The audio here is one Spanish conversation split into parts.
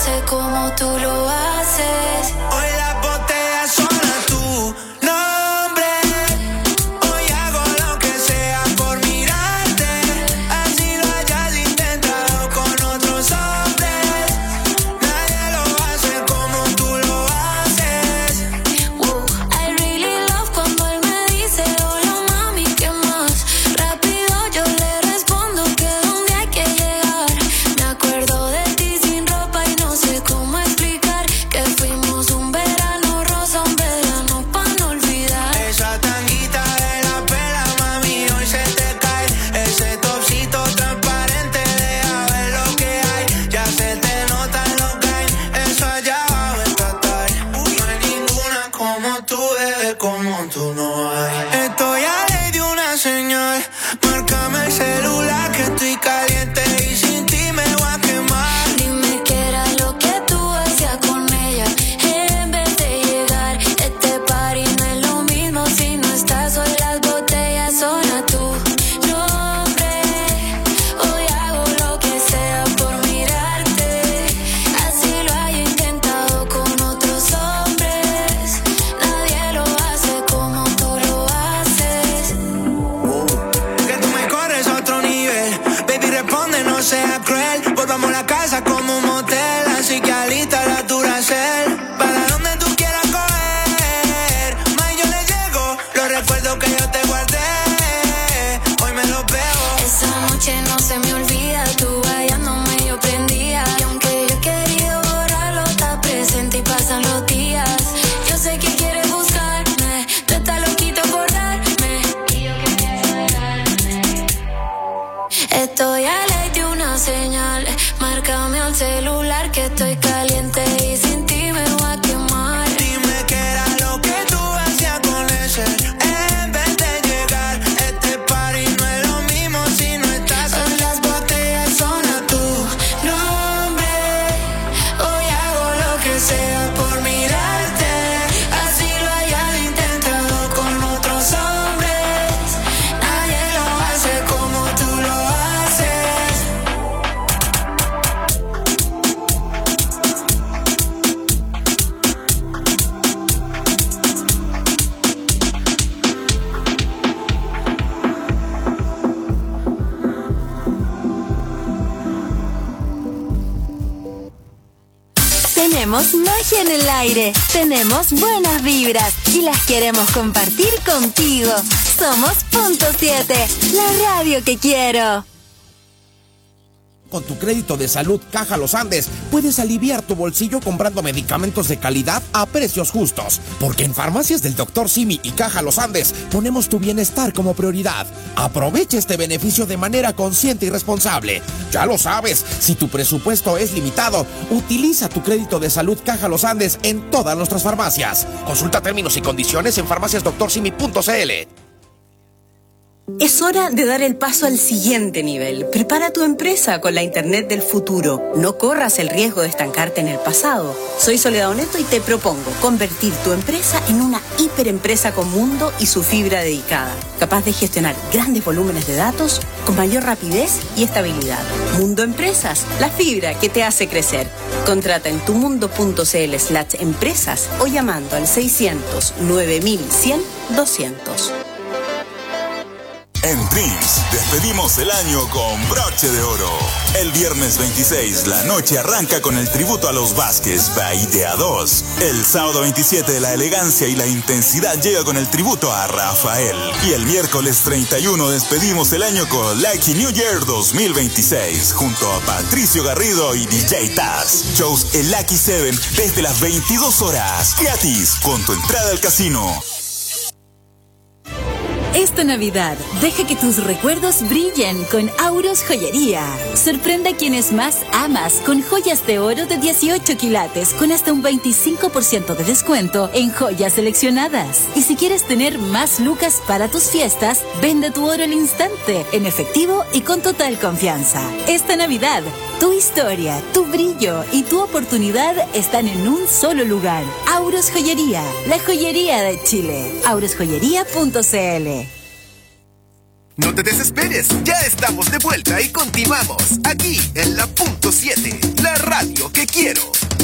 hace como tú lo haces. Hoy las botellas son a tu nombre. Hoy hago lo que sea por mirarte. Así lo hayas intentado con otros hombres. Nadie lo hace como tú lo haces. I really love cuando él me dice hola mami, ¿qué más? Rápido yo le respondo que donde hay que llegar. Me acuerdo de ti sin ropa y no sé cómo explicar que fuimos un verano rosa, un verano pa' no olvidar. Esa tanguita de la pela, mami, hoy se te cae. Ese topsito transparente, deja ver lo que hay. Ya se te nota lo que hay. Eso allá abajo está tal. No hay ninguna como tú, como tú no hay. Estoy a ley de una señal. Márcame el celular que estoy caliente y sin ti me voy a quemar. Dime qué era lo que tú hacías con ella en vez de llegar. Este party no es lo mismo si no estás. Hoy las botellas son a tu nombre. Hoy hago lo que sea por mirarte. Así lo haya intentado con otros hombres. Nadie lo hace como tú lo haces. Que tú me corres a otro nivel. Baby, responde, no seas cruel. Volvamos a la casa como un motel. Así que alista la Duracell. Para donde tú quieras coger. Más yo le llego. Los recuerdos que yo te guardé. Hoy me los veo. Esa noche no se me olvida, tú hallándome yo prendía. Y aunque yo he querido borrarlo, está presente y pasan los días. Yo sé que quieres buscarme, tú estás loquito por darme. Y yo que pienso dejarme. Estoy a ley de una señal. Márcame al celular que estoy caliente y sin ti me voy a quemar. Dime qué era lo que tú hacías con ese. En vez de llegar, este party no es lo mismo si no estás. Hoy las botellas son a tu nombre. Hoy hago lo que sea por mirarte. Así lo hayas intentado con otros hombres. Nadie lo hace como tú lo haces. Tenemos magia en el aire, tenemos buenas vibras y las queremos compartir contigo. Somos Punto 7, la radio que quiero. Con tu crédito de salud Caja Los Andes puedes aliviar tu bolsillo comprando medicamentos de calidad a precios justos. Porque en Farmacias del Dr. Simi y Caja Los Andes ponemos tu bienestar como prioridad. Aprovecha este beneficio de manera consciente y responsable. Ya lo sabes, si tu presupuesto es limitado, utiliza tu crédito de salud Caja Los Andes en todas nuestras farmacias. Consulta términos y condiciones en farmaciasdoctorsimi.cl. Es hora de dar el paso al siguiente nivel. Prepara tu empresa con la Internet del futuro. No corras el riesgo de estancarte en el pasado. Soy Soledad Oneto y te propongo convertir tu empresa en una hiperempresa con mundo y su fibra dedicada, capaz de gestionar grandes volúmenes de datos con mayor rapidez y estabilidad. Mundo Empresas, la fibra que te hace crecer. Contrata en tumundo.cl/empresas o llamando al 600 9100 200. En Dreams despedimos el año con broche de oro. El viernes 26 la noche arranca con el tributo a los Vázquez by de A2. El sábado 27 la elegancia y la intensidad llega con el tributo a Rafael. Y el miércoles 31 despedimos el año con Lucky New Year 2026 junto a Patricio Garrido y DJ Taz. Shows en Lucky 7 desde las 22 horas. Gratis con tu entrada al casino. Esta Navidad, deja que tus recuerdos brillen con Auros Joyería. Sorprende a quienes más amas con joyas de oro de 18 quilates con hasta un 25% de descuento en joyas seleccionadas. Y si quieres tener más lucas para tus fiestas, vende tu oro al instante, en efectivo y con total confianza. Esta Navidad, tu historia, tu brillo y tu oportunidad están en un solo lugar. Auros Joyería, la joyería de Chile. aurosjoyería.cl. No te desesperes, ya estamos de vuelta y continuamos aquí en la punto 7, la radio que quiero.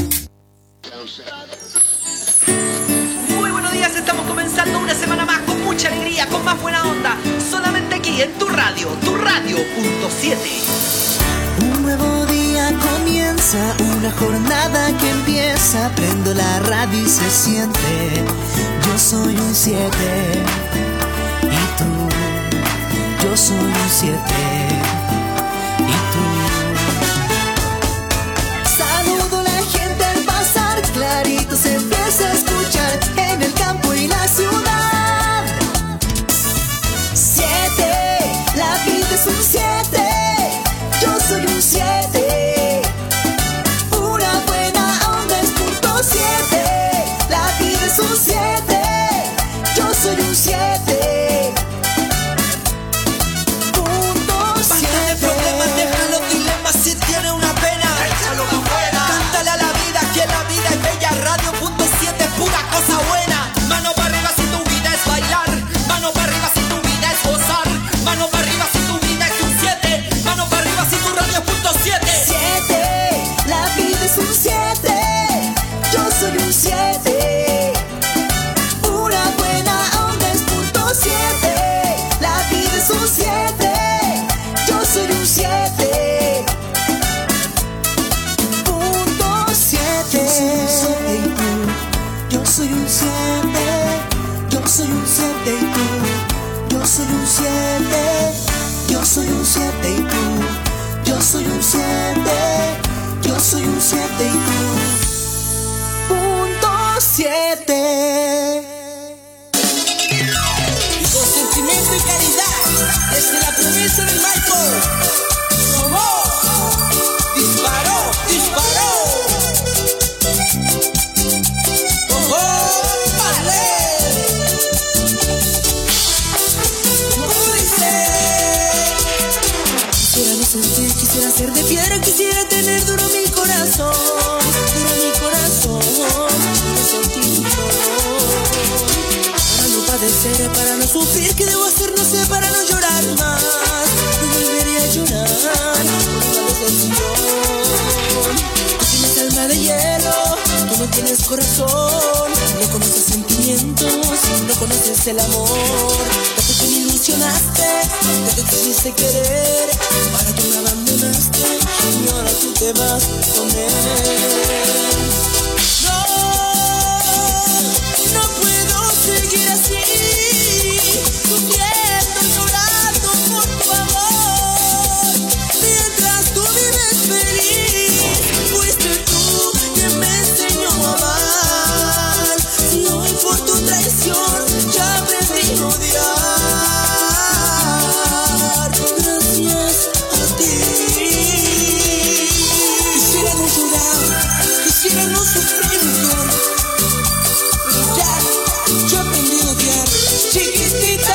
Muy buenos días, estamos comenzando una semana más con mucha alegría, con más buena onda, solamente aquí en tu radio punto 7. Un nuevo día comienza, una jornada que empieza, prendo la radio y se siente, yo soy un 7, y tú, yo soy un 7, y tú. Saludo a la gente al pasar, clarito se empieza a escuchar, en el campo y la ciudad. 7, la vida es un 7. Yo soy un 7, una buena onda es punto 7, la vida es un 7, yo soy un 7, punto 7. Basta de problemas, deja los dilemas, si tiene una pena, échalo afuera. Cántale a la vida, que la vida es bella, radio punto 7, pura cosa buena. Mano para arriba si tu vida es bailar, mano para arriba si tu vida es gozar, mano para arriba si tu vida es un 7, mano para arriba si tu radio punto 7. 7, la vida es un 7, yo soy un 7, una buena onda es punto 7, la vida es un 7, yo soy un 7, punto 7. Yo soy un 7 y tú, yo soy un 7, yo soy un 7 y tú, yo soy un 7, yo soy un 7 y tú. Yo soy un 7, yo soy un 7 y tú, punto 7. Y con sentimiento y caridad, desde la promesa del Michael, somos disparó, disparó. ¡Oh, vale! ¿Cómo dice? Quisiera no sentir, quisiera ser de piedra, quisiera tener duro mi corazón, no sentir mi dolor. Para no padecer, para no sufrir, ¿qué debo hacer? No sé, para no llorar más. No volveré a llorar por una decepción. Tú tienes alma de hielo, tú no tienes corazón, no conoces sentimientos, no conoces el amor. Tanto que me ilusionaste, tanto que quisiste querer, ahora tú me abandonaste y ahora tú te vas con él. No puedo seguir así, sufriendo, llorando por tu amor, mientras tú vives feliz. Fuiste tú quien me enseñó a amar, y hoy por tu traición ya aprendí a odiar. Gracias a ti. Quisiera no llorar, quisiera no sufrir mejor, pero ya yo aprendí a odiar, chiquitita.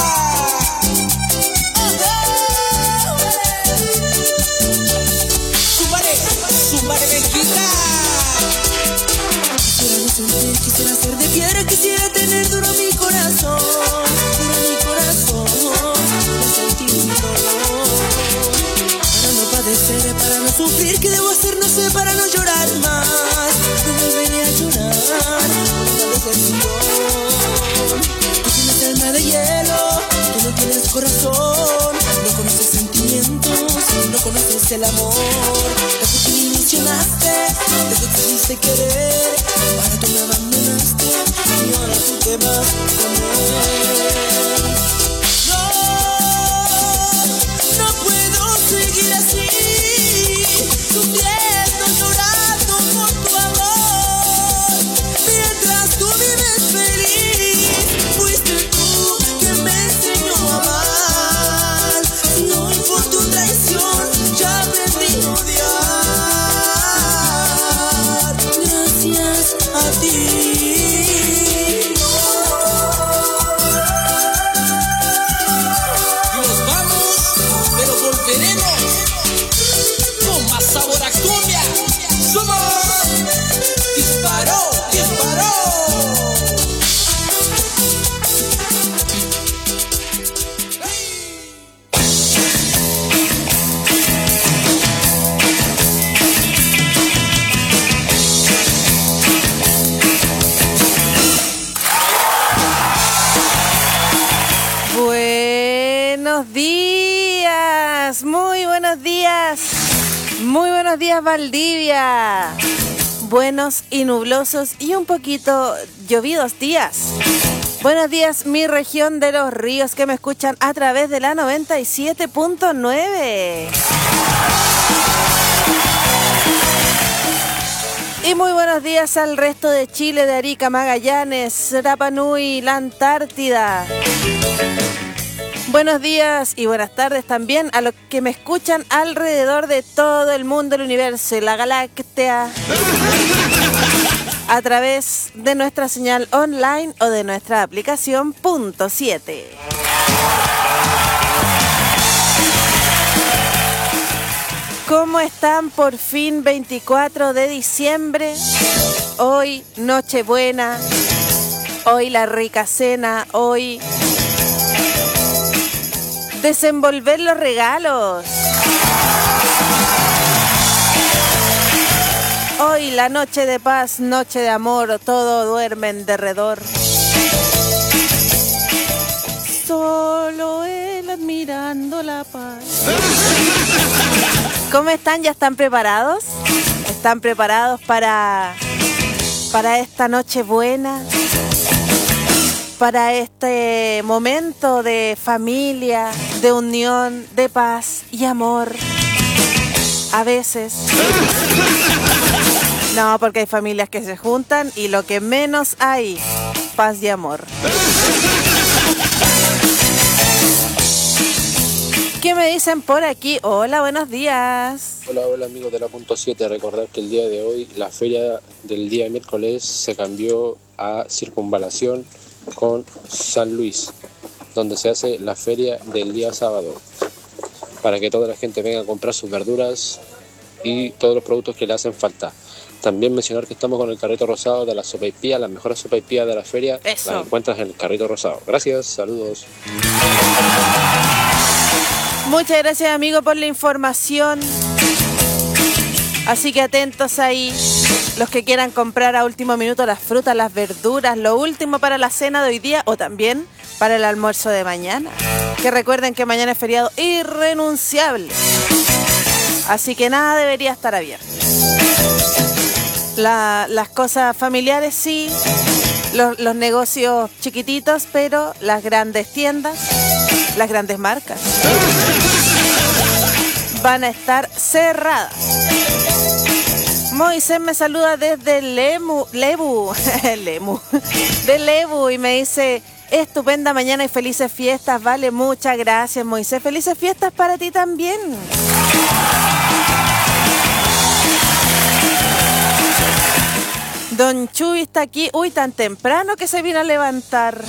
Súmale, Benjita. Quisiera no sentir, quisiera ser de piedra, quisiera tener duro mi corazón, no sentir mi dolor. Para no padecer, para no sufrir, ¿qué debo hacer? No sé, para no llorar más. No volveré a llorar por una decepción. Tú tienes alma de hielo, tú no tienes corazón, no conoces sentimientos, no conoces el amor. Tanto que me ilusionaste, tanto que quisiste querer, ahora tú me abandonaste y ahora tú te vas con él. No puedo seguir así, sufriendo, llorando por tu amor, mientras tú vives feliz. Fuiste tú quien me enseñó a amar, y hoy por tu traición ya aprendí a odiar. Gracias a ti. Nos vamos, pero volveremos con más sabor a cumbia. Somos disparó, disparó. Muy buenos días, Valdivia. Buenos y nublosos y un poquito llovidos días. Buenos días, mi región de los ríos que me escuchan a través de la 97.9. Y muy buenos días al resto de Chile, de Arica, Magallanes, Rapa Nui, la Antártida. Buenos días y buenas tardes también a los que me escuchan alrededor de todo el mundo, el universo y la galáctea, a través de nuestra señal online o de nuestra aplicación Punto 7. ¿Cómo están? Por fin 24 de diciembre, hoy Nochebuena, hoy la rica cena, hoy desenvolver los regalos. Hoy la noche de paz, noche de amor, todo duerme en derredor. Solo él admirando la paz. ¿Cómo están? ¿Ya están preparados? ¿Están preparados para esta noche buena? Para este momento de familia, de unión, de paz y amor. A veces. No, porque hay familias que se juntan y lo que menos hay, paz y amor. ¿Qué me dicen por aquí? Hola, buenos días. Hola amigos de la Punto 7. Recordar que el día de hoy la feria del día miércoles se cambió a Circunvalación con San Luis, donde se hace la feria del día sábado, para que toda la gente venga a comprar sus verduras y todos los productos que le hacen falta. También mencionar que estamos con el carrito rosado de la sopaipilla, las mejores sopaipillas de la feria. Eso. Las encuentras en el carrito rosado. Gracias, saludos. Muchas gracias, amigo, por la información. Así que atentos ahí, los que quieran comprar a último minuto las frutas, las verduras, lo último para la cena de hoy día o también para el almuerzo de mañana. Que recuerden que mañana es feriado irrenunciable. Así que nada debería estar abierto. Las cosas familiares sí, los negocios chiquititos, pero las grandes tiendas, las grandes marcas van a estar cerradas. Moisés me saluda desde Lebu, de Lebu, y me dice: estupenda mañana y felices fiestas. Vale, muchas gracias, Moisés. Felices fiestas para ti también. Don Chuy está aquí. Uy, tan temprano que se vino a levantar.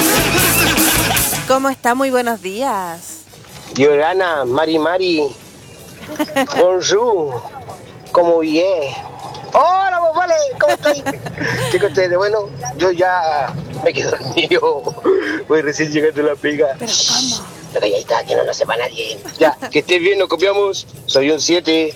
¿Cómo está? Muy buenos días. Yorana, Mari. Bonjour. ¿Cómo bien? Hola, vos, vale, ¿cómo estáis? ¿Qué con ustedes? Bueno, yo ya me quedo dormido. Voy recién llegando a la pega. ¿Pero cómo? Pero ahí está, que no lo sepa nadie. Ya, que estés bien, nos copiamos. Soy un 7.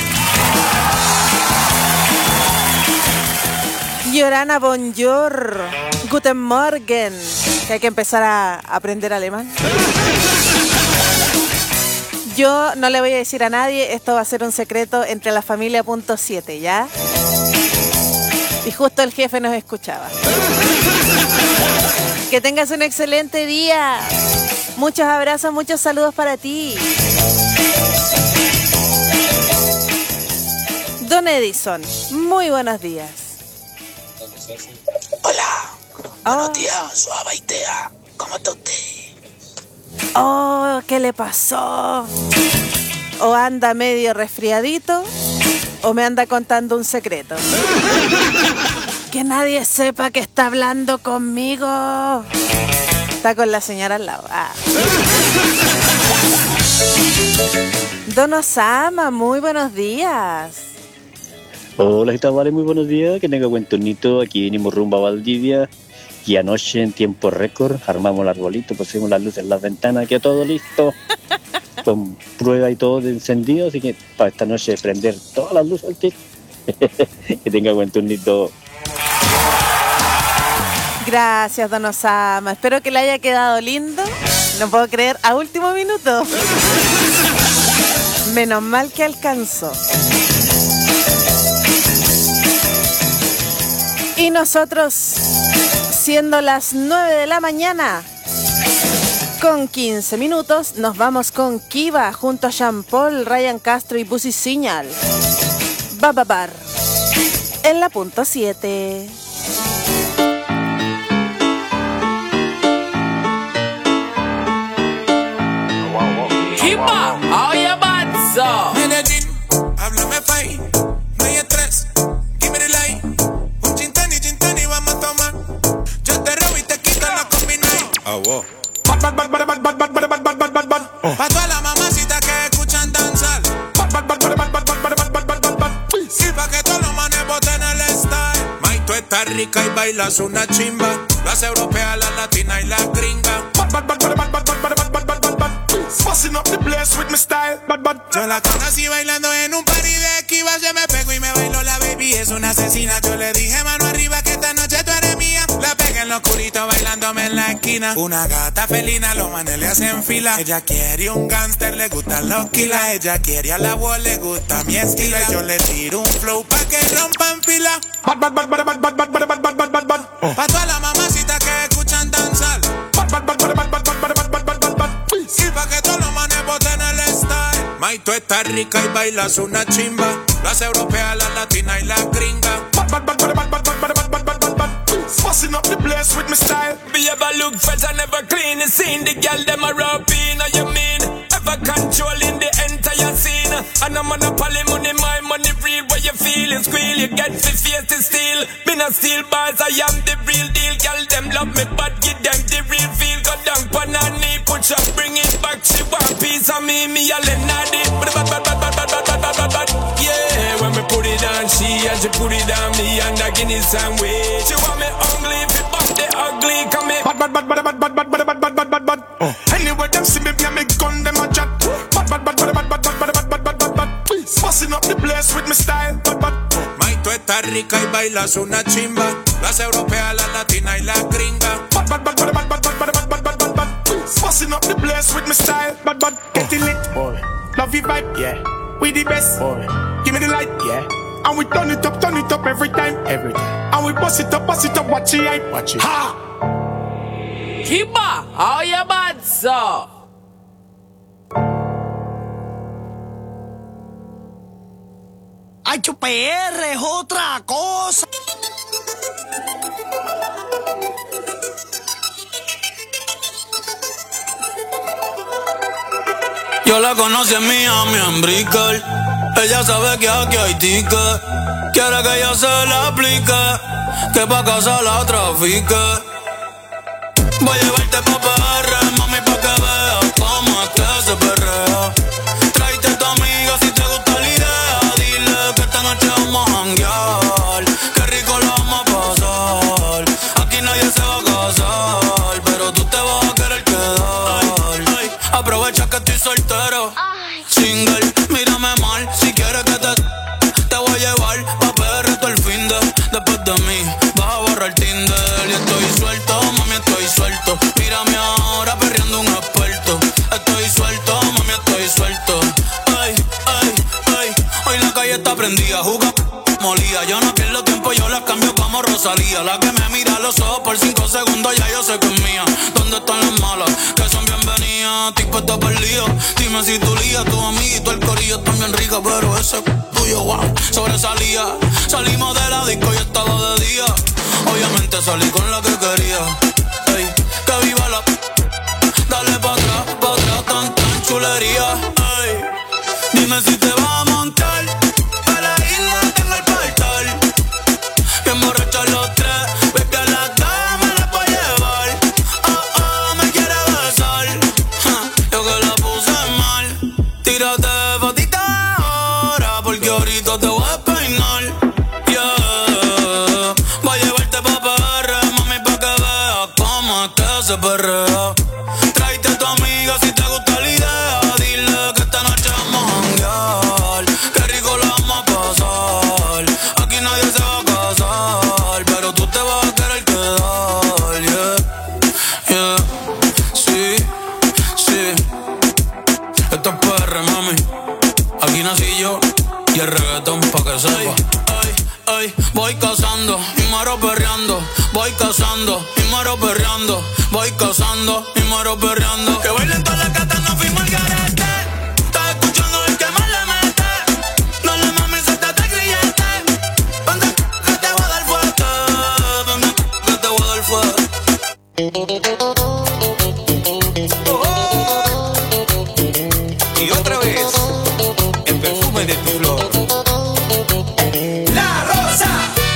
Yorana, bonjour. Guten Morgen. Que hay que empezar a aprender alemán. Yo no le voy a decir a nadie, esto va a ser un secreto entre la familia Punto 7, ¿ya? Y justo el jefe nos escuchaba. Que tengas un excelente día. Muchos abrazos, muchos saludos para ti. Don Edison, muy buenos días. Hola, buenos días, Suavaitea. ¿Cómo está usted? Oh, ¿qué le pasó? O anda medio resfriadito o me anda contando un secreto. Que nadie sepa que está hablando conmigo. Está con la señora al lado. Ah. Don Osama, muy buenos días. Hola, ¿qué tal? Vale, muy buenos días. Que tenga buen turnito. Aquí venimos rumbo a Valdivia. Y anoche, en tiempo récord, armamos el arbolito, pusimos las luces en las ventanas, quedó todo listo. Con prueba y todo de encendido, así que para esta noche prender todas las luces al tiro. Que tenga buen turnito. Gracias, don Osama. Espero que le haya quedado lindo. No puedo creer, a último minuto. Menos mal que alcanzó. Y nosotros, siendo las 9 de la mañana, con 15 minutos, nos vamos con Kiva junto a Jean Paul, Ryan Castro y Pussy Signal. Bababar. En la punto 7. Kiva, oye, Batso. Medellín, háblame pay, no hay estrés, give me the light. Un gin tonic, vamos a tomar. Yo te robo y te quito la combination. Ah, wow. Pa' todas las mamacitas que escuchan danzar. Y pa' que todos los manes boten el style. May, tú estás rica y bailas una chimba. Las europeas, las latinas y las gringas. Busting up the place with my style, yo la conocí bailando en un party de Kiva. Se me pegó y me bailó la baby, es una asesina. Yo le dije mano arriba que esta noche tú eres mía. La pegué en lo oscurito bailándome en la esquina. Una gata felina, los manes le hacen fila. Ella quiere un gangster, le gustan los kilas. Ella quiere a la voz, le gusta mi estilo. Y yo le tiro un flow pa' que rompan fila. Pa' todas las mamacitas que escuchan danzar. Y pa' que todos los manes boten el style. May, tú estás rica y bailas una chimba. Las europeas, las latinas y las gringas. Busting up the place with my style. Be ever look fresh and never clean. You seen the girl them a rub in. You mean ever controlling the entire scene. And I'm on a poly money, my money real. Where you feel it squeal, you get the face to steal. Been a steel bars, I am the real deal. Girl them love me, but give them the real feel. Go down on her knee, push up, bring it back. She want piece of me a Lenadi. Yeah, when me put it on she and she put it on me and I give it some way. She want me ugly, if it bump the ugly, come here. Anyway, them see me, me gun, them a chat. Busting up the place with my style. May, tú estás rica y bailas una chimba. Las europeas, las latinas y las gringas. Busting up the place with my style. Getting lit, love you vibe, yeah. We the best, give me the light, yeah. And we turn it up every time. And we bust it up, watch it hype. Ha! Kiva, oye, Batso. HPR es otra cosa. Yo la conocí en Miami, en Brickell. Ella sabe que aquí hay ticket. Quiere que yo se la aplique, que pa' casa la trafique. Voy a llevarte pa' PR, mami, pa' que veas cómo es que se perrea. Tráete a tu amiga si te gusta la idea. Dile que esta noche vamos a janguear. Qué rico la vamos a pasar. Aquí nadie se va a casar, pero tú te vas a querer quedar. Aprovecha que estoy soltero, single, mírame mal. Si quieres que te voy a llevar pa' PR todo el fin de. Después de mí vas a borrar Tinder. Y estoy suelto, mami, estoy suelto. Mírame ahora perreando un experto. Estoy suelto, mami, estoy suelto. Ay, ay, ay. Hoy la calle está prendida, juga molía. Yo no pierdo tiempo, yo la cambio como Rosalía. La que me mira a los ojos por 5 segundos, ya yo sé que es mía. ¿Dónde están las malas? Que son bienvenidas. Tipo está perdido. Dime si tu lía, tu amiguito, el corillo están bien rica, pero ese tuyo, wow, sobresalía. Salimos de la disco y estaba de día. Obviamente salí con la que quería. Ey, que viva la. Dale pa' atrás, tan chulería. Ey, dime si te vas a montar. Pa' la isla tengo el portal. Bien borrachos los tres. Ves que la dama la puedo llevar. Oh, me quiere besar. Yo que la puse mal. Tírate fotita ahora, porque ahorita te voy a peinar. Yeah. Voy a llevarte pa' PR, mami, pa' que veas cómo es que se perrea. Tráete a tu amiga si te gusta la idea. Dile que esta noche vamos a janguear. Qué rico la vamos a pasar. Aquí nadie se va a casar, pero tú te vas a querer quedar. Yeah, yeah. Sí, sí. Esto es PR, mami. Aquí nací yo y el reggaetón pa' que sepa. Ay, ay, voy cazando y muero perreando. cazando y muero perreando. Voy cazando y muero perreando. Que bailen todas las gatas, no fuimos al garete. Estás escuchando el que más le mete. Dale mami, suéltate el grillete. Vente, que te voy a dar fuerte. Vente, que te voy a dar fuerte. Y otra vez, el perfume de tu flor. La Rosa.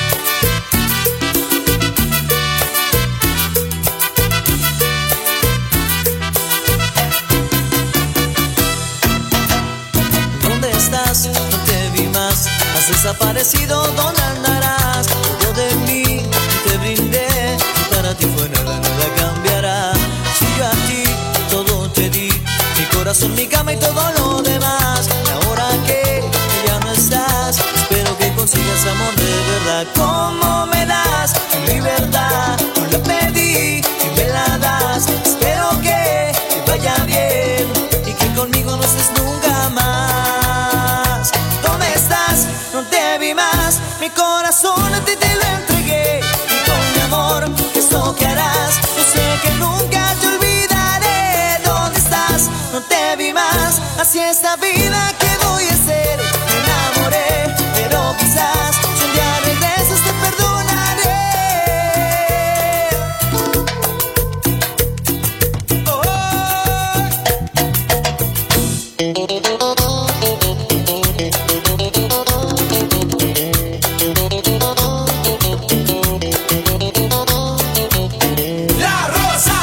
¿Dónde estás? No te vi más. Has desaparecido, ¿dónde andarás? Yo de mí te brindé. Para ti fue nada, nada cambiará. Si yo a ti todo te di, mi corazón, mi cama y todo lo demás. Y ahora que ya no estás, espero que consigas amor de verdad. ¿Cómo me das tu libertad? No la pedí y me la das. Espero que te vaya bien y que conmigo no estés nunca más. ¿Dónde estás? No te vi más. Mi corazón a ti te lo entregué. Y con mi amor, ¿qué es lo que harás? Yo sé que nunca te olvidaré. ¿Dónde estás? No te vi más. Así es la vida, ¿qué voy a hacer? Me enamoré, pero quizás si un día regresas te perdonaré. La Rosa.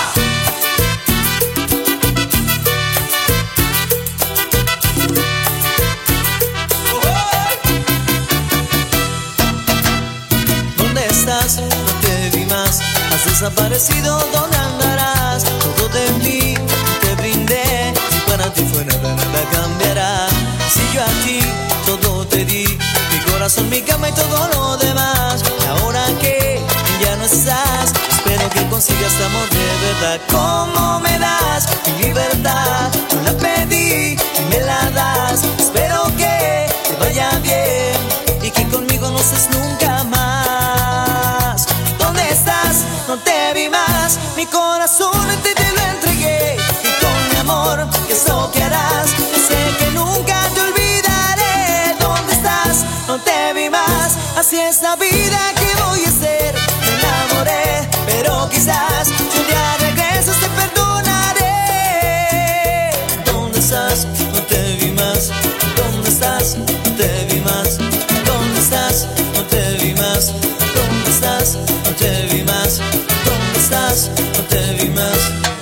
¿Dónde estás? No te vi más. Has desaparecido, ¿dónde andarás? Todo de mí te brindé. Si para ti fue nada, nada cambiará. Si yo a ti todo te di, mi corazón, mi cama y todo lo demás. Y ahora que ya no estás, espero que consigas amor de verdad. ¿Cómo me das mi libertad? Yo la pedí y me la das. Espero que te vaya bien y que conmigo no estés nunca más. ¿Dónde estás? No te vi más. Mi corazón a ti te lo entregué. Y con mi amor, ¿qué es lo que harás? Yo sé que nunca te olvidaré. ¿Dónde estás? No te vi más. Así es la vida, ¿qué voy a hacer? Me enamoré, pero quizás si un día regresas te perdonaré. ¿Dónde estás? No te vi más. ¿Dónde estás? No te vi más. ¿Dónde estás? No te vi más. ¿Dónde estás? No te vi más. ¿Dónde estás? No te vi más.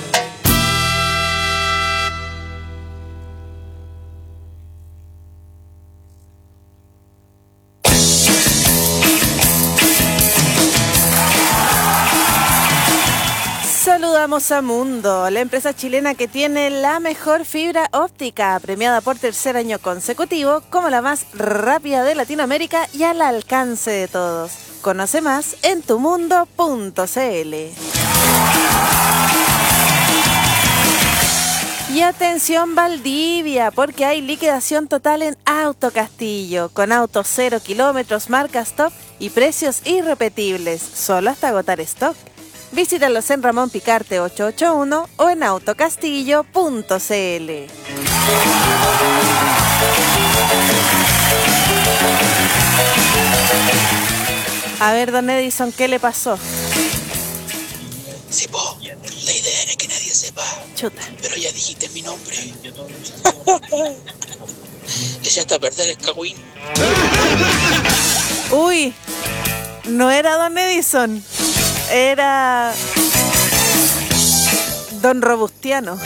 Saludamos a Mundo, la empresa chilena que tiene la mejor fibra óptica, premiada por tercer año consecutivo como la más rápida de Latinoamérica y al alcance de todos. Conoce más en tumundo.cl. Y atención Valdivia, porque hay liquidación total en Auto Castillo, con autos 0 kilómetros, marcas top y precios irrepetibles, solo hasta agotar stock. Visítalos en Ramón Picarte 881 o en autocastillo.cl. A ver, don Edison, ¿qué le pasó? Sí, po, la idea era que nadie sepa. Chuta. Pero ya dijiste mi nombre. Echaste a perder el cagüín. Uy, no era don Edison, era don Robustiano.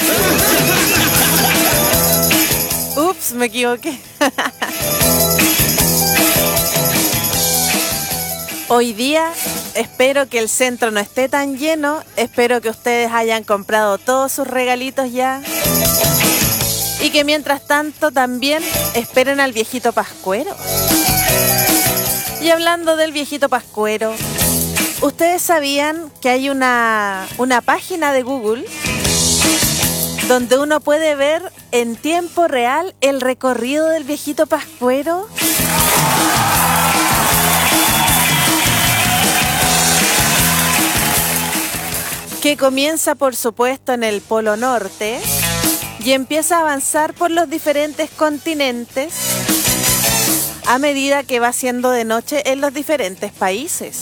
Ups, me equivoqué. Hoy día espero que el centro no esté tan lleno, espero que ustedes hayan comprado todos sus regalitos ya y que mientras tanto también esperen al viejito Pascuero. Y hablando del viejito Pascuero, ¿ustedes sabían que hay una página de Google donde uno puede ver en tiempo real el recorrido del viejito Pascuero? que comienza por supuesto en el Polo Norte y empieza a avanzar por los diferentes continentes a medida que va siendo de noche en los diferentes países.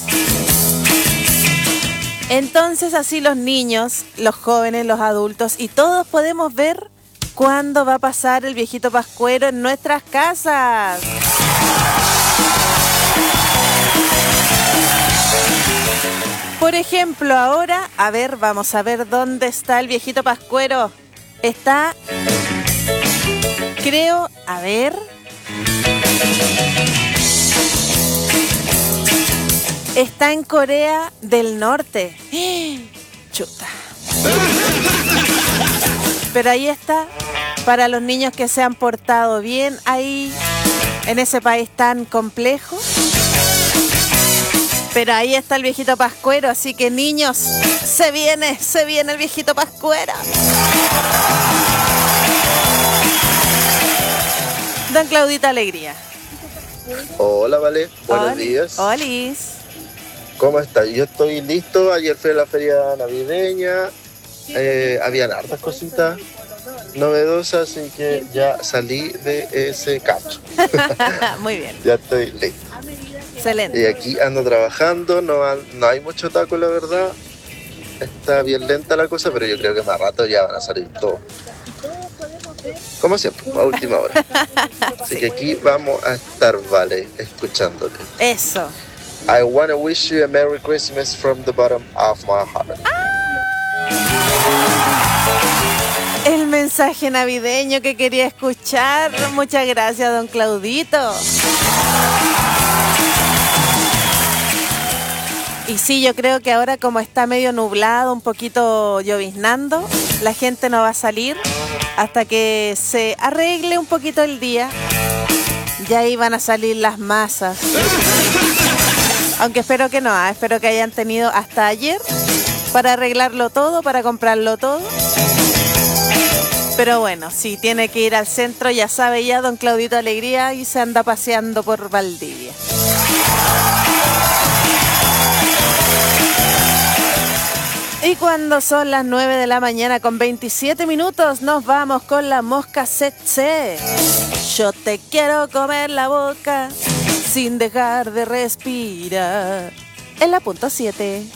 Entonces así los niños, los jóvenes, los adultos y todos podemos ver cuándo va a pasar el viejito pascuero en nuestras casas. Por ejemplo, ahora, a ver, vamos a ver dónde está el viejito pascuero. Está, creo, a ver. Está en Corea del Norte. Chuta. Pero ahí está, para los niños que se han portado bien ahí, en ese país tan complejo. Pero ahí está el viejito pascuero, así que niños, se viene el viejito pascuero. Don Claudito Alegría. Hola, Vale, buenos días. Olis. ¿Cómo estás? Yo estoy listo, ayer fui a la feria navideña, habían hartas cositas novedosas, así que ya salí de ese cacho. Muy bien. Ya estoy listo. Excelente. Y aquí ando trabajando, no hay mucho taco, la verdad. Está bien lenta la cosa, pero yo creo que más rato ya van a salir todos. Como siempre, a última hora. Así que aquí vamos a estar, Vale, escuchándote. Eso. I want to wish you a Merry Christmas from the bottom of my heart. El mensaje navideño que quería escuchar. Muchas gracias, don Claudito. Y sí, yo creo que ahora como está medio nublado, un poquito lloviznando, la gente no va a salir hasta que se arregle un poquito el día. Y ahí van a salir las masas. Aunque espero que no, espero que hayan tenido hasta ayer para arreglarlo todo, para comprarlo todo. Pero bueno, si tiene que ir al centro, ya sabe ya don Claudito Alegría y se anda paseando por Valdivia. Y cuando son las 9 de la mañana con 27 minutos, nos vamos con la mosca Tsetse. Yo te quiero comer la boca sin dejar de respirar. En la punto 7.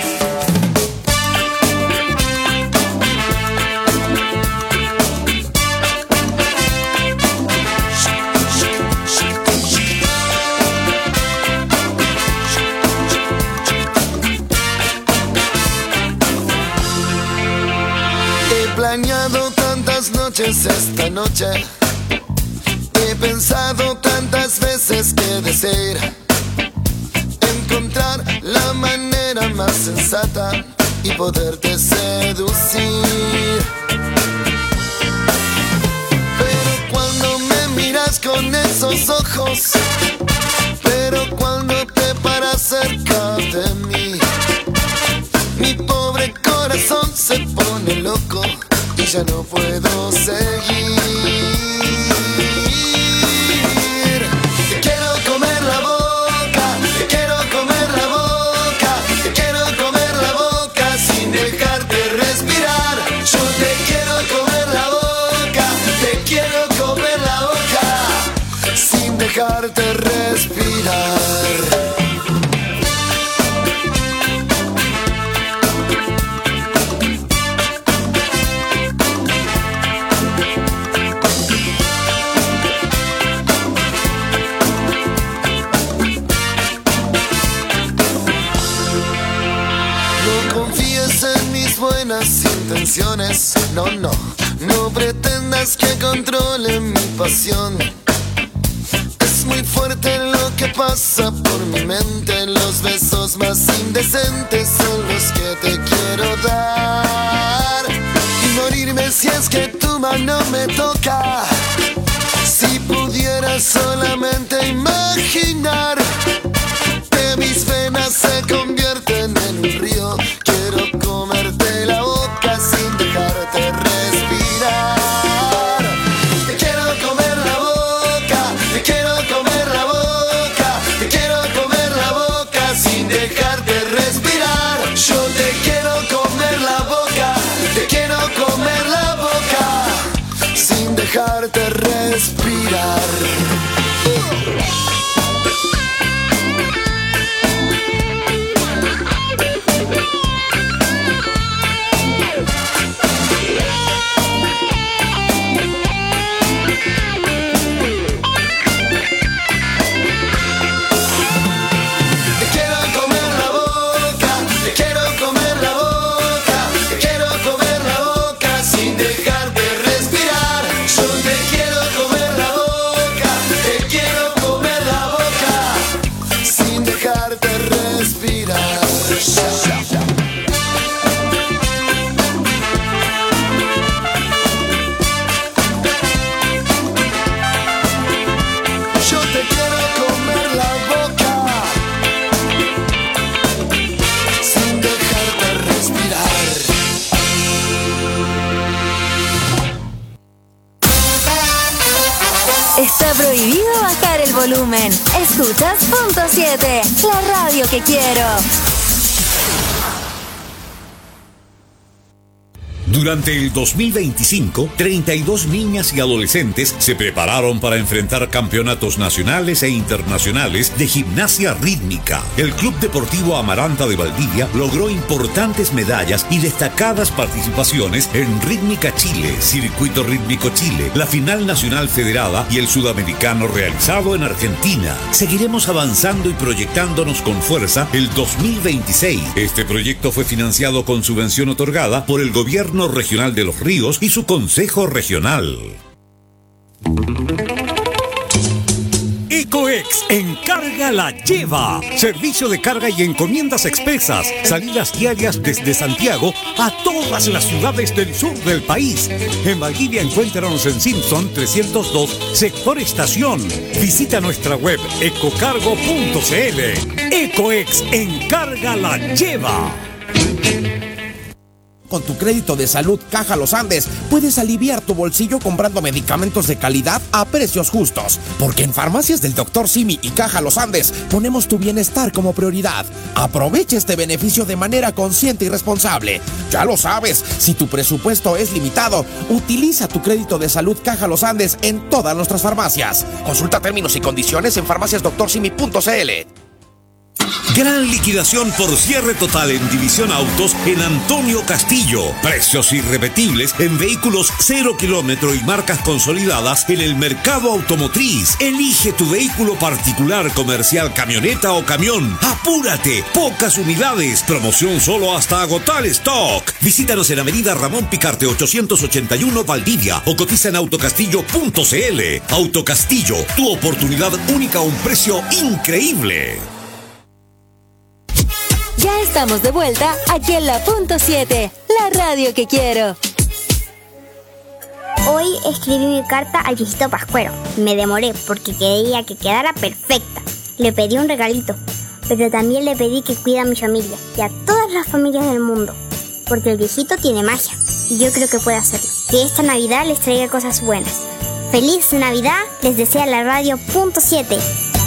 Planeado tantas noches esta noche, he pensado tantas veces que deseo encontrar la manera más sensata y poderte seducir. Pero cuando me miras con esos ojos, pero cuando te paras cerca de mí, mi pobre corazón se pone loco y ya no puedo seguir. Te quiero comer la boca, te quiero comer la boca, te quiero comer la boca sin dejarte respirar. Yo te quiero comer la boca, te quiero comer la boca sin dejarte respirar. Intenciones, no pretendas que controle mi pasión. Es muy fuerte lo que pasa por mi mente. Los besos más indecentes son los que te quiero dar y morirme si es que tu mano me toca. Si pudiera solamente imaginar que mis venas se convierten en un río, quiero comerte la boca sin dejarte respirar. Te quiero comer la boca, te quiero comer la boca, te quiero comer la boca sin dejarte respirar. volumen. Escuchas Punto 7, la radio que quiero. Durante el 2025, 32 niñas y adolescentes se prepararon para enfrentar campeonatos nacionales e internacionales de gimnasia rítmica. El Club Deportivo Amaranta de Valdivia logró importantes medallas y destacadas participaciones en Rítmica Chile, Circuito Rítmico Chile, la Final Nacional Federada y el Sudamericano realizado en Argentina. Seguiremos avanzando y proyectándonos con fuerza el 2026. Este proyecto fue financiado con subvención otorgada por el Gobierno Regional de Los Ríos y su Consejo Regional. Ecoex Encarga la Lleva. Servicio de carga y encomiendas expresas. Salidas diarias desde Santiago a todas las ciudades del sur del país. En Valdivia encuéntranos en Simpson 302, sector estación. Visita nuestra web ecocargo.cl. Ecoex Encarga la Lleva. Con tu crédito de salud Caja Los Andes, puedes aliviar tu bolsillo comprando medicamentos de calidad a precios justos. Porque en Farmacias del Dr. Simi y Caja Los Andes ponemos tu bienestar como prioridad. Aprovecha este beneficio de manera consciente y responsable. Ya lo sabes, si tu presupuesto es limitado, utiliza tu crédito de salud Caja Los Andes en todas nuestras farmacias. Consulta términos y condiciones en farmaciasdoctorsimi.cl. Gran liquidación por cierre total en División Autos en Antonio Castillo. Precios irrepetibles en vehículos 0 kilómetro y marcas consolidadas en el mercado automotriz. Elige tu vehículo particular, comercial, camioneta o camión. ¡Apúrate! Pocas unidades. Promoción solo hasta agotar stock. Visítanos en Avenida Ramón Picarte 881 Valdivia o cotiza en autocastillo.cl. Autocastillo, tu oportunidad única a un precio increíble. Ya estamos de vuelta aquí en la Punto 7, la radio que quiero. Hoy escribí mi carta al viejito Pascuero. Me demoré porque quería que quedara perfecta. Le pedí un regalito, pero también le pedí que cuide a mi familia y a todas las familias del mundo, porque el viejito tiene magia y yo creo que puede hacerlo. Que esta Navidad les traiga cosas buenas. ¡Feliz Navidad! Les desea la radio Punto 7.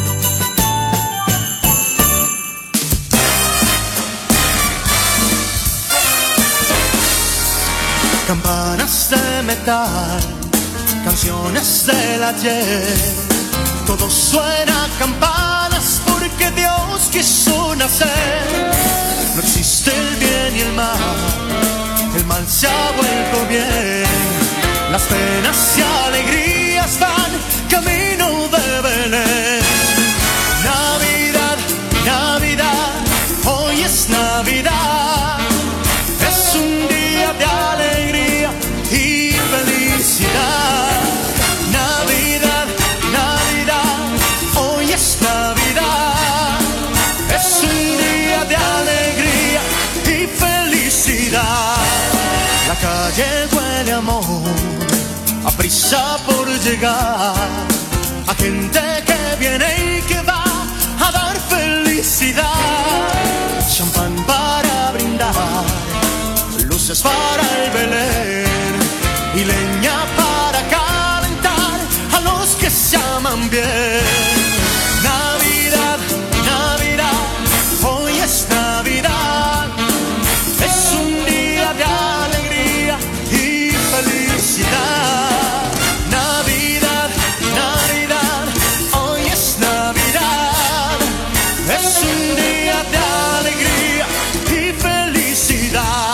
Campanas de metal, canciones del ayer, todo suena a campanas porque Dios quiso nacer. No existe el bien y el mal se ha vuelto bien. Las penas y alegrías van camino de Belén. Navidad, Navidad, hoy es Navidad. Es un día de alegría y felicidad. Navidad, Navidad, hoy es Navidad. Es un día de alegría y felicidad. La calle huele a amor, a prisa por llegar, a gente que viene y que va a dar felicidad. Champán para brindar, luces para el Belén y leña para calentar a los que se aman bien. Navidad, Navidad, hoy es Navidad. Es un día de alegría y felicidad. Navidad, Navidad, hoy es Navidad. Es un día de alegría y felicidad.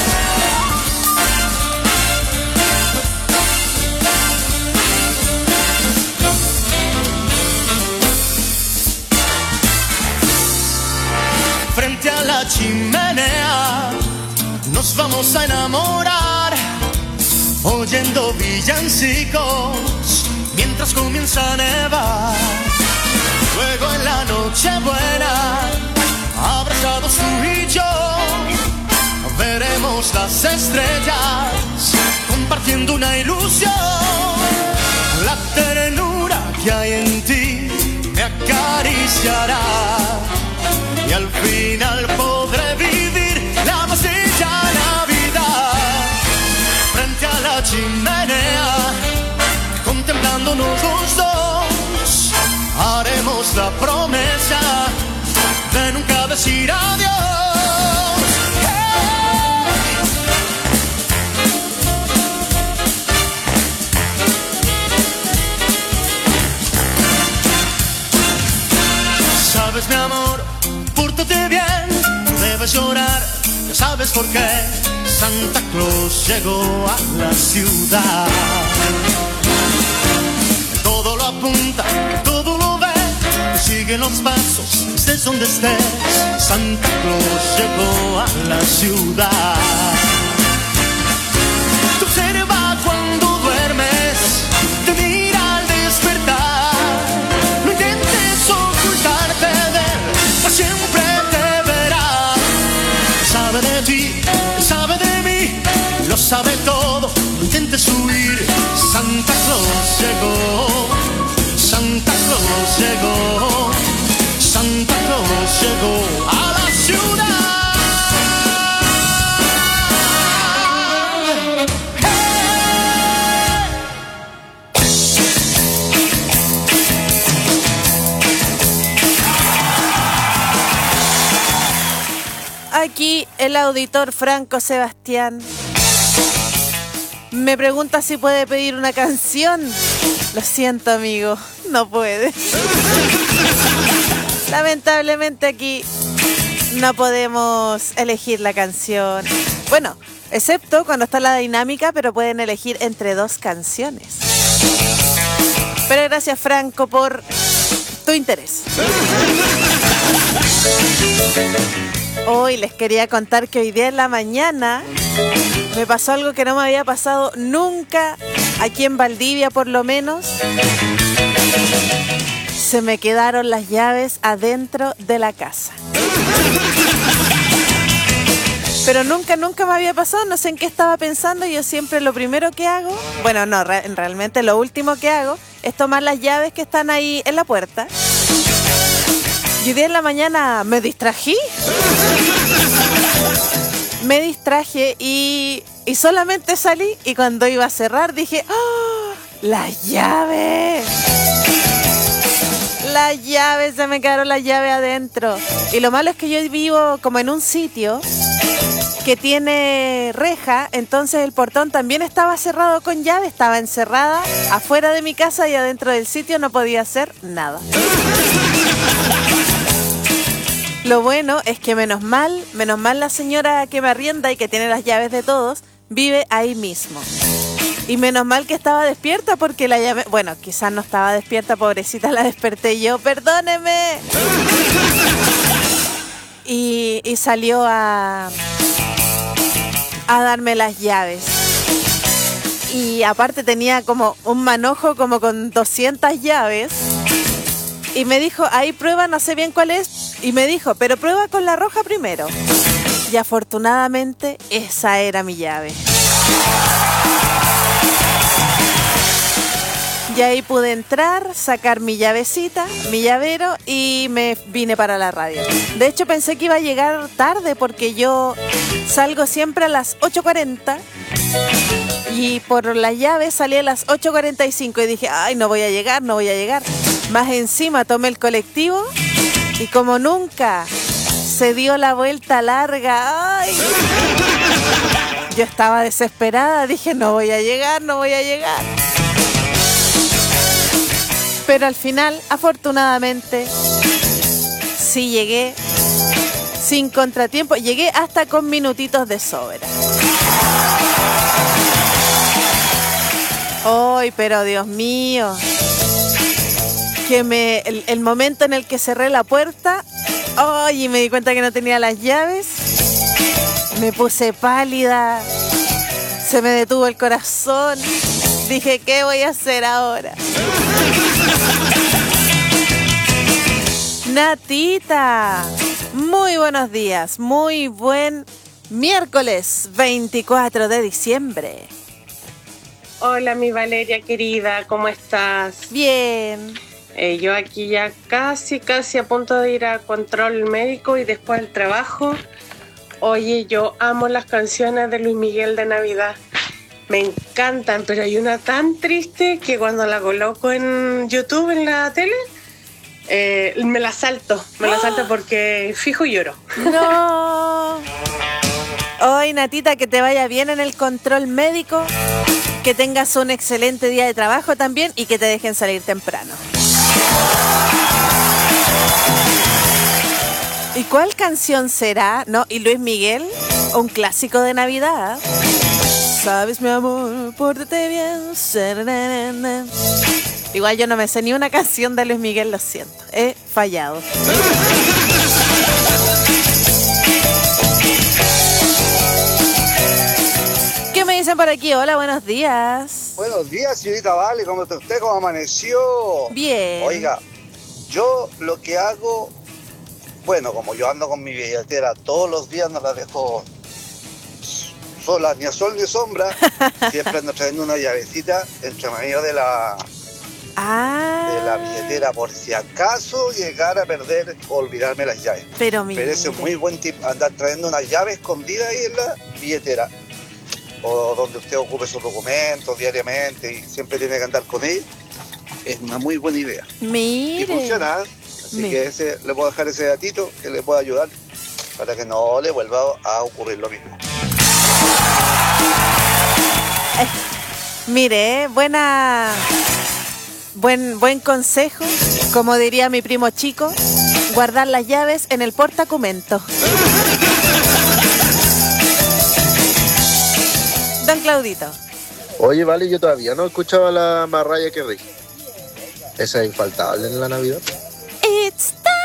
Frente a la chimenea nos vamos a enamorar, oyendo villancicos mientras comienza a nevar. Luego en la noche buena, abrazados tú y yo, veremos las estrellas compartiendo una ilusión. La ternura que hay en ti me acariciará y al final podré vivir la más bella Navidad. Frente a la chimenea, contemplándonos los dos, haremos la promesa de nunca decir adiós. Sabes, mi amor, pórtate bien, no debes llorar, ya sabes por qué. Santa Claus llegó a la ciudad. Todo lo apunta, todo lo ve, sigue los pasos, estés donde estés. Santa Claus llegó a la ciudad. Te observa cuando duermes, te mira al despertar. No intentes ocultarte de él, pues siempre te verá. Sabe de ti, sabe de mí, lo sabe todo, no intentes huir. Santa Claus llegó, Santa Claus llegó, Santa Claus llegó a la ciudad. Aquí el auditor Franco Sebastián me pregunta si puede pedir una canción. Lo siento, amigo, no puede. Lamentablemente aquí no podemos elegir la canción. Bueno, excepto cuando está la dinámica, pero pueden elegir entre dos canciones. Pero gracias, Franco, por tu interés. Hoy les quería contar que hoy día en la mañana me pasó algo que no me había pasado nunca, aquí en Valdivia por lo menos. Se me quedaron las llaves adentro de la casa. Pero nunca me había pasado, no sé en qué estaba pensando. Yo siempre lo primero que hago, bueno, no, realmente lo último que hago es tomar las llaves que están ahí en la puerta. Y hoy día en la mañana me distraje. Me distraje y solamente salí, y cuando iba a cerrar dije, ¡oh! ¡Las llaves! Las llaves, se me quedaron las llaves adentro. Y lo malo es que yo vivo como en un sitio que tiene reja, entonces el portón también estaba cerrado con llave, estaba encerrada afuera de mi casa y adentro del sitio no podía hacer nada. Lo bueno es que menos mal la señora que me arrienda y que tiene las llaves de todos, vive ahí mismo. Y menos mal que estaba despierta porque la llave... Bueno, quizás no estaba despierta, pobrecita, la desperté yo. ¡Perdóneme! Y salió a darme las llaves. Y aparte tenía como un manojo como con 200 llaves. Y me dijo, ahí prueba, no sé bien cuál es. Y me dijo, pero prueba con la roja primero. Y afortunadamente esa era mi llave. Y ahí pude entrar, sacar mi llavecita, mi llavero, y me vine para la radio. De hecho pensé que iba a llegar tarde porque yo salgo siempre a las 8:40 y por la llave salí a las 8:45 y dije, ay, no voy a llegar. Más encima tomé el colectivo y como nunca se dio la vuelta larga. ¡Ay! Yo estaba desesperada, dije, no voy a llegar. Pero al final, afortunadamente, sí llegué sin contratiempo. Llegué hasta con minutitos de sobra. ¡Ay, pero Dios mío! Que el momento en el que cerré la puerta, ¡ay! Y me di cuenta que no tenía las llaves. Me puse pálida. Se me detuvo el corazón. Dije, ¿qué voy a hacer ahora? Natita, muy buenos días, muy buen miércoles 24 de diciembre. Hola, mi Valeria querida, ¿cómo estás? Bien. Yo aquí ya casi a punto de ir a control médico y después al trabajo. Oye, yo amo las canciones de Luis Miguel de Navidad. Me encantan, pero hay una tan triste que cuando la coloco en YouTube, en la tele, Me la salto porque fijo lloro. No. Hoy, Natita, que te vaya bien en el control médico, que tengas un excelente día de trabajo también y que te dejen salir temprano. ¿Y cuál canción será? ¿No? ¿Y Luis Miguel? Un clásico de Navidad. Sabes, mi amor, pórtate bien. Igual yo no me sé ni una canción de Luis Miguel, lo siento. He fallado. ¿Qué me dicen por aquí? Hola, buenos días. Buenos días, señorita Vale. ¿Cómo está usted? ¿Cómo amaneció? Bien. Oiga, yo lo que hago... Bueno, como yo ando con mi billetera todos los días, no la dejo sola, ni a sol ni sombra. Siempre ando trayendo una llavecita entre medio de la billetera, por si acaso llegara a perder o olvidarme las llaves. Pero ese es muy buen tip, andar trayendo una llave escondida ahí en la billetera. O donde usted ocupe sus documentos diariamente y siempre tiene que andar con ellos. Es una muy buena idea. Mire. Y funciona. Así que le puedo dejar ese datito que le pueda ayudar para que no le vuelva a ocurrir lo mismo. Mire, buen consejo. Como diría mi primo chico, guardar las llaves en el portacumento. Don Claudito. Oye, Vale, yo todavía no escuchaba la Mariah Carey. Esa es infaltable en la Navidad. It's time.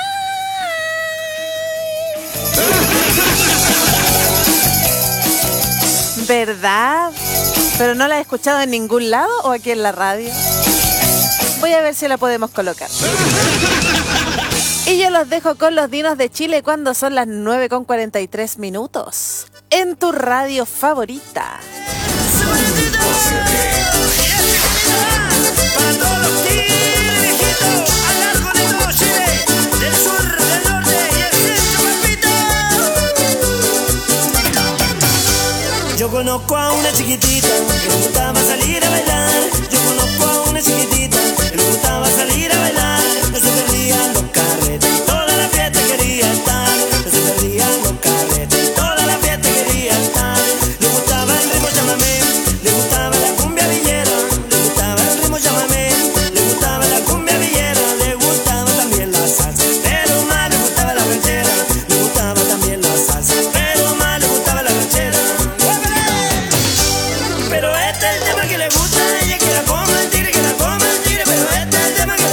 ¿Verdad? ¿Pero no la he escuchado en ningún lado o aquí en la radio? Voy a ver si la podemos colocar. Y yo los dejo con los dinos de Chile cuando son las 9:43 en tu radio favorita. Para todos los tigres viejitos, a largo de todo Chile, del sur, del norte y el centro, papito. Yo conozco a una chiquitita que le gustaba salir a bailar. Yo conozco a una chiquitita que le gustaba salir a bailar. No se perdían los carretes, toda la fiesta quería estar. No se perdían los carretes, toda la fiesta quería estar. Le gustaba el ritmo chamamé, le gustaba la cumbia villera. Le gustaba el ritmo chamamé, le gustaba la cumbia villera. Le gustaba también la salsa, pero más le gustaba la ranchera. Le gustaba también la salsa, pero más le gustaba la ranchera. Pero este es el tema que le gusta a ella, que la coma el tigre, pero este es el tema que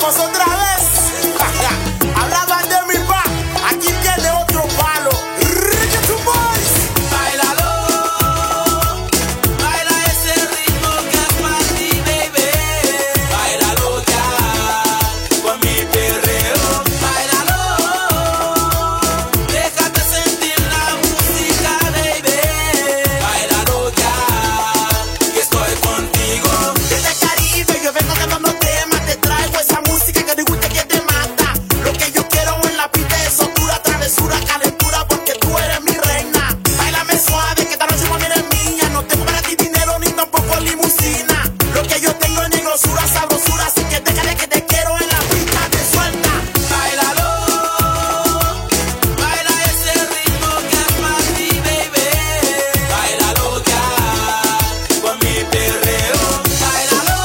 Vamos otra vez. Hablaban de mi pa, aquí tiene otro palo. Reggaeton Boys. Báilalo, baila ese ritmo que es para ti, baby. Báilalo ya, con mi perreo. Báilalo, déjate sentir la música, baby. Báilalo ya, que estoy contigo. Desde el Caribe yo vengo cantando temas, te traigo esa música que te gusta, que te mata. Lo que yo quiero en la pista es oscura, travesura, calentura, porque tú eres mi reina. Báilame suave, que esta noche mami eres mía. No tengo para ti dinero ni tampoco limusina. Lo que yo tengo es negrosura, sabrosura, así que déjale que te quiero en la pista, te suelta. Báilalo, baila ese ritmo que es para ti, baby. Báilalo ya, con mi perreo. Báilalo,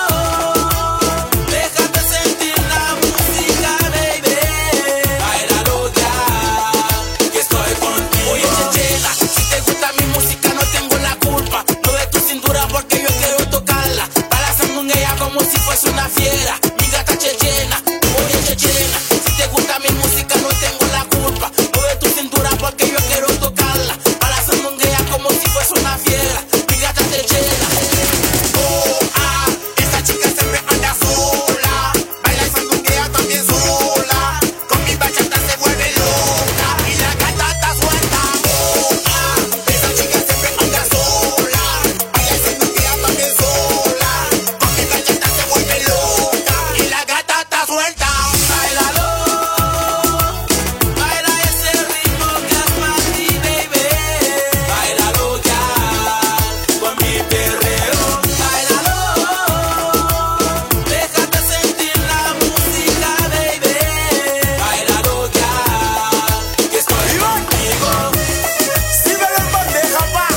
déjate sentir la música, baby. Báilalo ya, que estoy contigo. Oye, chechena, si te gusta mi música no tengo la culpa. Mueve tu cintura porque yo quiero tocarla. Balanzando en ella como si fuese una fiera. Mi gata chechena, oye chechena, si te gusta mi música no tengo la culpa. Mueve tu cintura porque yo quiero tocarla. Balanzando en ella como si fuese una fiera. Mi gata chechena. Oh, ah, esa chica siempre anda sola. Baila y sandunguea también sola. Con mi bachata se vuelve loca y la gata está suelta. Oh, ah, esa chica siempre anda sola. Baila y sandunguea también sola. Con mi bachata se vuelve loca y la gata está suelta. Báilalo, baila ese ritmo que es para ti, baby. Báilalo ya, con mi perreo. Báilalo, déjate sentir la música, baby. Báilalo ya, que estoy contigo. Sírvelo en bandeja, pa.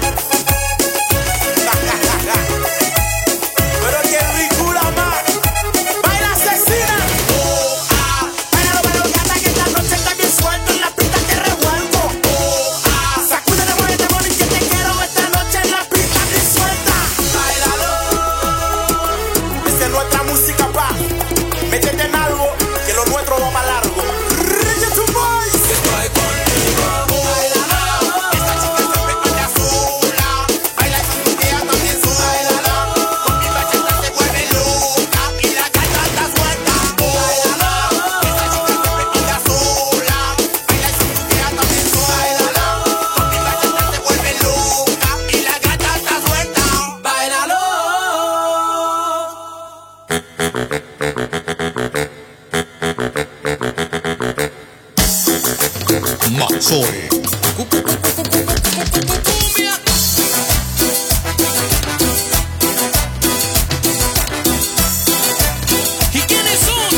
Pero qué ricura más. Baila asesina. Oh, ah, bailalo, gata, que esta noche está bien suelto. En la pista te revuelvo. Oh, ah, sacúdele, muévete, mami, que te quiero esta noche en la pista bien suelta. Báilalo, Esta es nuestra música, pa. Métete en algo, que lo nuestro va para largo. Reggaeton Boys. que estoy contigo. Báilalo, Esta chica siempre anda sola. Baila y sandunguea también sola. Con mi bachata se vuelve loca y la gata está suelta. Esta chica siempre anda sola. Baila y sandunguea también sola. Con mi bachata se vuelve loca y la gata está suelta. báilalo. Mazore. ¿Y quiénes son?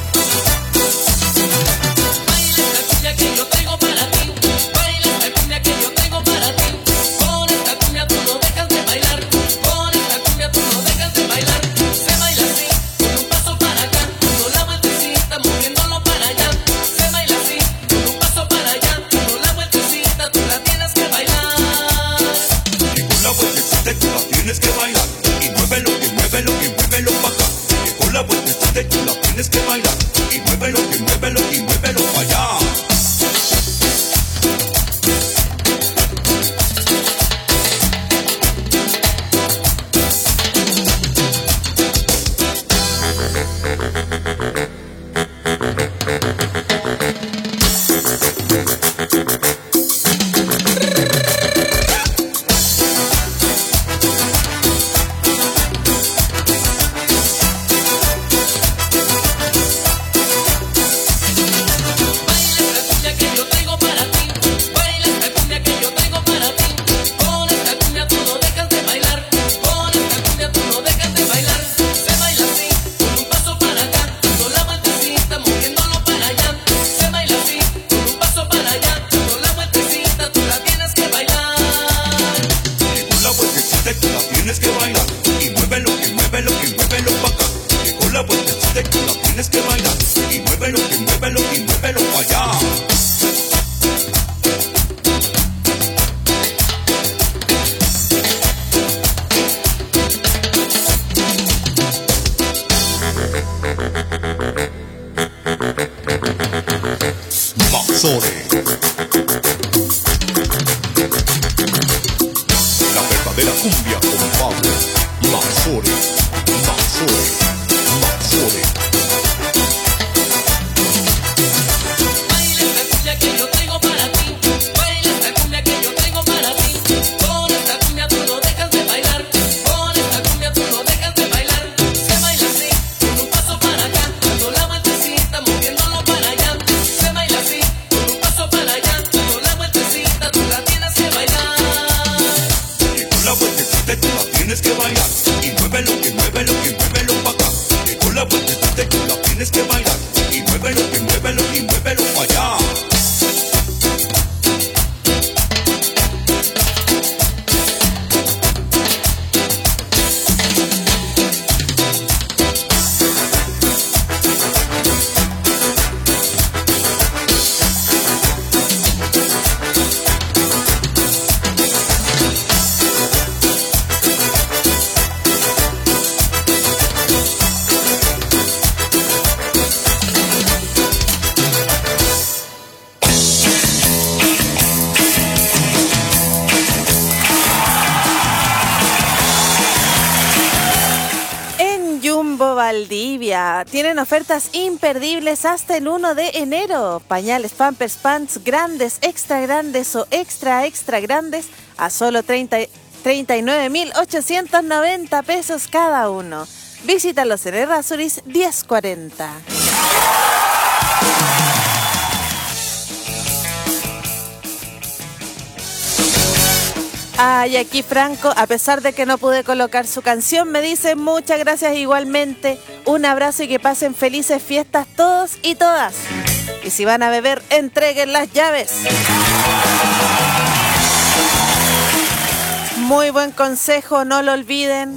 Baila esta cumbia que yo traigo para ti. Baila esta cumbia que yo traigo para ti. Con esta cumbia tú no dejas de bailar. Con esta cumbia tú no dejas de bailar. Se baila así, con un paso para acá, dando la vueltecita, moviéndolo para allá. Se baila así, con un paso para allá, dando la vueltecita, tú la tienes que bailar. Y con la vueltecita tú la tienes que bailar. Y muévelo, y muévelo, y muévelo para acá. Y con la vueltecita tú la tienes que bailar. Y muévelo, y muévelo, y muévelo para allá. Mazzone. La verdadera cumbia con Pablo Mazzone. Mazzone. Mazzone. Tienes que bailar y muévelo, que muévelo, que muévelo pa' acá. Que con la vueltecita tú la tienes que bailar y muévelo, que muévelo, y muévelo pa' allá. Valdivia. Tienen ofertas imperdibles hasta el 1 de enero. Pañales Pampers Pants grandes, extra grandes o extra grandes a solo 39.890 pesos cada uno. Visítalos en Errázuriz 1040. Ay, aquí Franco, a pesar de que no pude colocar su canción, me dice muchas gracias igualmente, un abrazo y que pasen felices fiestas todos y todas. Y si van a beber, entreguen las llaves. Muy buen consejo, no lo olviden.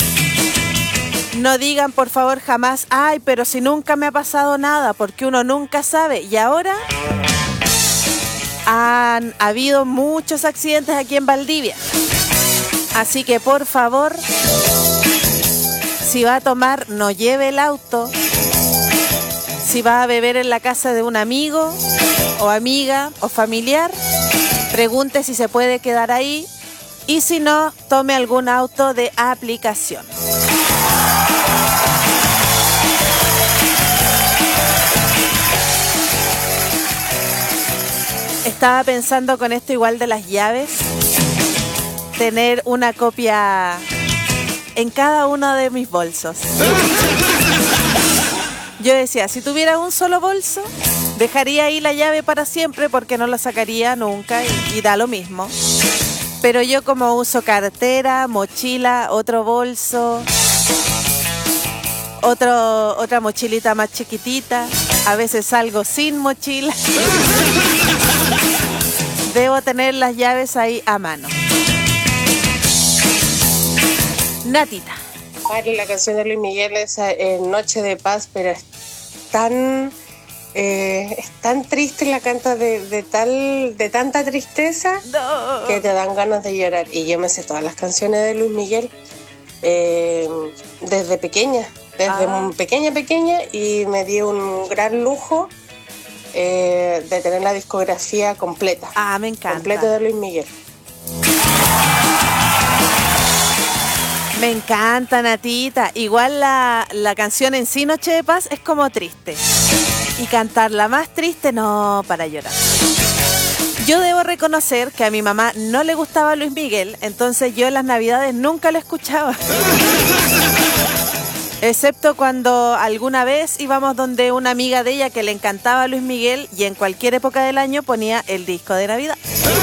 No digan por favor jamás, ay, pero si nunca me ha pasado nada, porque uno nunca sabe. Y ahora han habido muchos accidentes aquí en Valdivia. Así que por favor, si va a tomar, no lleve el auto. Si va a beber en la casa de un amigo o amiga o familiar, pregunte si se puede quedar ahí. Y si no, tome algún auto de aplicación. Estaba pensando con esto igual de las llaves, tener una copia en cada uno de mis bolsos. Yo decía, si tuviera un solo bolso, dejaría ahí la llave para siempre porque no la sacaría nunca y da lo mismo. Pero yo como uso cartera, mochila, otro bolso, otra mochilita más chiquitita, a veces salgo sin mochila. Debo tener las llaves ahí a mano. Natita. Mari, la canción de Luis Miguel es Noche de Paz, pero es tan triste, la canta de tanta tristeza que te dan ganas de llorar. Y yo me sé todas las canciones de Luis Miguel desde pequeña, pequeña, y me di un gran lujo de tener la discografía completa. Me encanta. Completa de Luis Miguel. Me encanta, Natita. Igual la canción en sí, Noche de Paz, es como triste. Y cantarla más triste, no, para llorar. Yo debo reconocer que a mi mamá no le gustaba Luis Miguel, entonces yo en las Navidades nunca lo escuchaba. Excepto cuando alguna vez íbamos donde una amiga de ella que le encantaba Luis Miguel y en cualquier época del año ponía el disco de Navidad.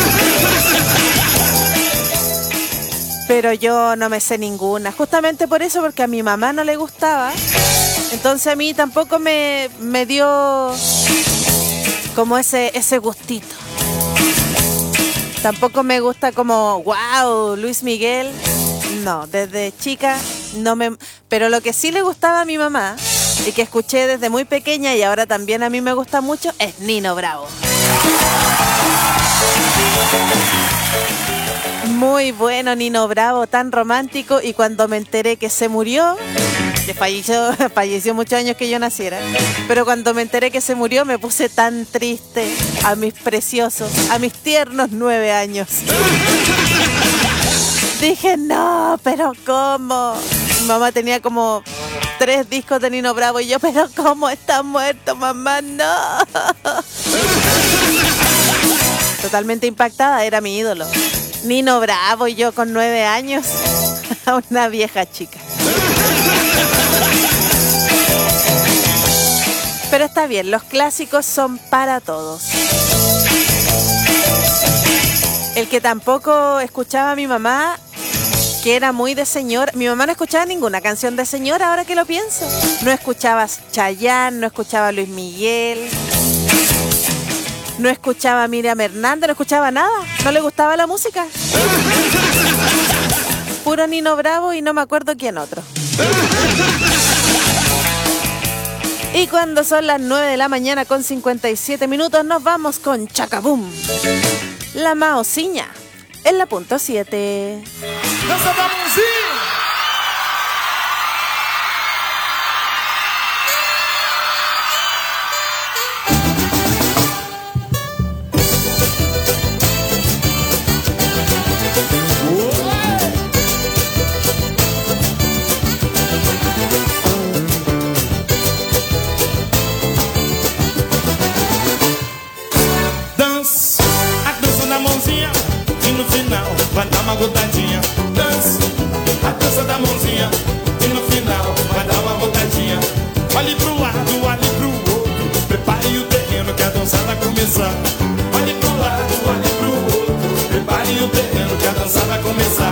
Pero yo no me sé ninguna, justamente por eso, porque a mi mamá no le gustaba. Entonces a mí tampoco me dio como ese gustito. Tampoco me gusta como, wow, Luis Miguel. No, desde chica no me... Pero lo que sí le gustaba a mi mamá y que escuché desde muy pequeña y ahora también a mí me gusta mucho es Nino Bravo. Muy bueno Nino Bravo, tan romántico, y cuando me enteré que se murió, que falleció muchos años que yo naciera. Pero cuando me enteré que se murió me puse tan triste a mis preciosos, a mis tiernos 9 años. Dije, no, pero ¿cómo? Mi mamá tenía como 3 discos de Nino Bravo y yo, pero ¿cómo está muerto, mamá? No. Totalmente impactada, era mi ídolo. Nino Bravo y yo con 9 años, una vieja chica. Pero está bien, los clásicos son para todos. El que tampoco escuchaba a mi mamá, que era muy de señor. Mi mamá no escuchaba ninguna canción de señor, ahora que lo pienso. No escuchaba Chayanne, no escuchaba Luis Miguel, no escuchaba a Miriam Hernández, no escuchaba nada. No le gustaba la música. Puro Nino Bravo y no me acuerdo quién otro. Y cuando son las 9 de la mañana con 57 minutos, nos vamos con Chacabum. La Maociña, en la punto 7. Vai dar uma gotadinha, dança, a dança da mãozinha. E no final vai dar uma gotadinha. Olhe pro lado, olhe pro outro. Prepare o terreno que a dança vai começar. Olhe pro lado, olhe pro outro. Prepare o terreno que a dança vai começar.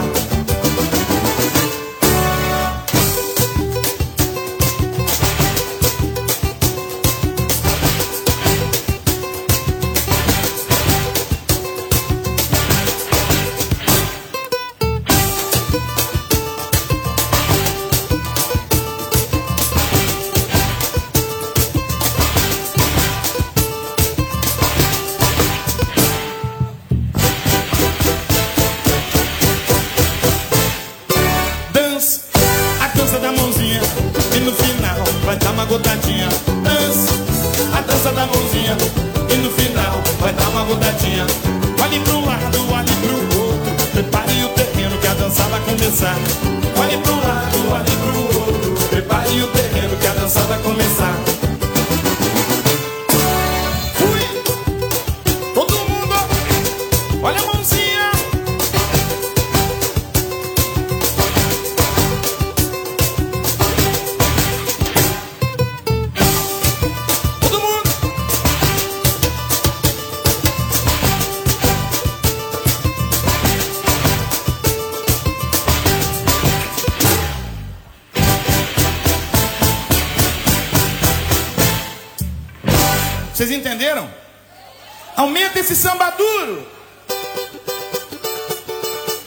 Olhe pro lado, olhe pro outro. Prepare o terreno que a dança vai começar. Fui! Todo mundo! Olha a mãozinha! Todo mundo! Vocês entenderam? Aumenta esse samba duro.